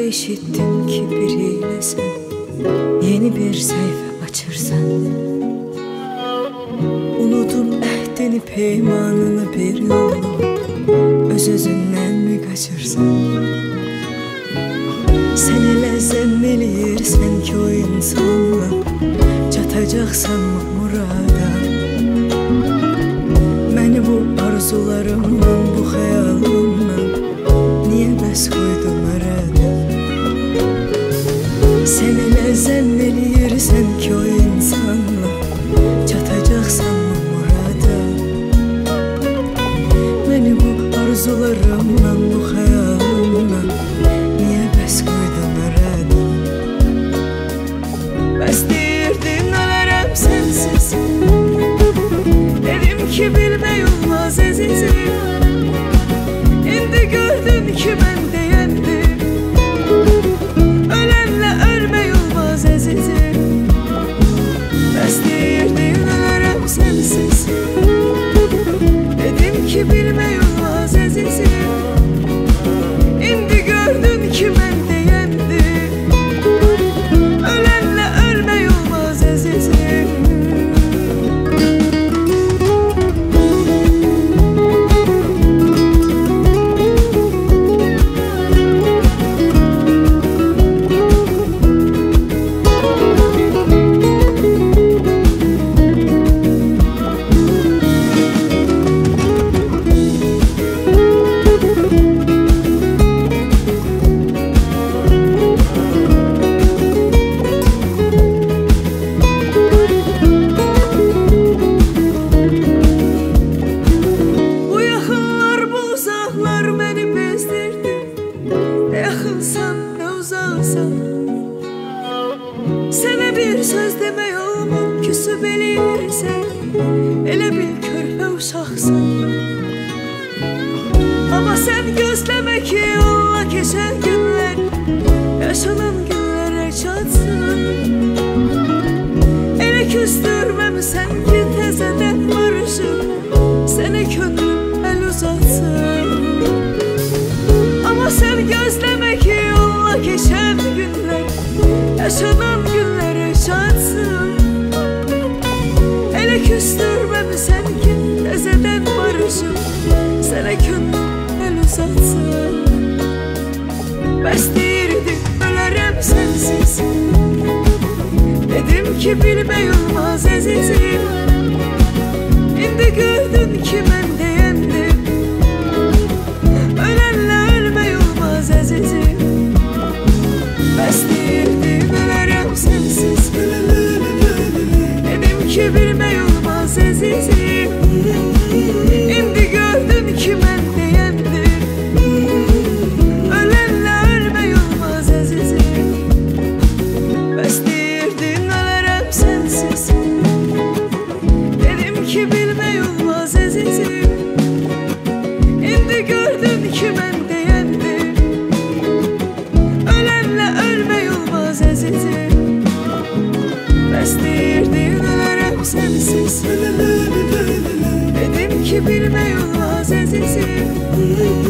eşittim ki biriyle sen yeni bir sayfa açırsan. Unudum ehdini peymanını bir yolu öz-özündən mi kaçırsan. Sen elə zənn eləyirsən ki o insanla çatacaqsan murada. Məni bu arzularımdan, bu xəyalımdan niyə bəs qoydun arada? Sen elə zənn eləyirsən ki o insanla çatacaqsan murada. Məni bu arzularımdan, bu xəyalımdan niyə bəs qoydun arada? Bəs deyirdin ölərəm sənsiz, dedim ki bilmək olmaz əzizim. İndi gördün ki mən deyəndim, ölənlə ölmək olmaz əzizim. Bəs deyirdin ölərəm sənsiz, dedim ki bilmək olmaz əzizim. İndi gördün ki mən deyəndim, ölənlə ölmək olmaz əzizim. Sənə bir söz demək olmur, küsüb eləyirsən, elə bil körpə uşaqsan. Amma sən gözləmə ki yolla keçən günlər yaşanan günlərə çatsın. Elə küstürməmsən ki təzədən barışıb sənə könlüm əl uzatsın. Amma sən gözləmə ki yolla keçən günlər yaşanan günlərə çatsın. Elə küstürməmsən ki təzədən barışıb sənə könlüm əl uzatsın. Bəs deyirdin ölərəm sənsiz, dedim ki bilmək olmaz əzizim. İndi gördün ki mən deyəndim, ölənlə ölmək olmaz əzizim. Bəs deyirdin ölərəm sənsiz, dedim ki bilmək olmaz əzizim. İndi gördün ki mən deyəndim, ölənlə ölmək olmaz əzizim. Bəs deyirdin ölərəm sənsiz, dedim ki bilmək olmaz əzizim. İndi gördün ki mən deyəndim, ölənlə ölmək olmaz əzizim. Bəs deyirdin ölərəm sənsiz, dedim ki bilmək olmaz əzizim.